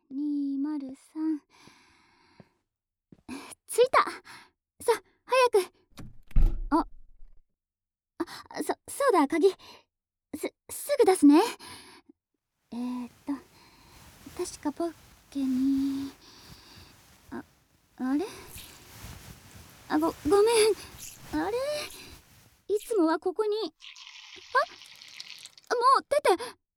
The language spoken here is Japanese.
203。着いた。さ、早く。そうだ、鍵。すぐ出すね。確かポッケに。あれ、ごめん。あれ、いつもはここに。もう出て。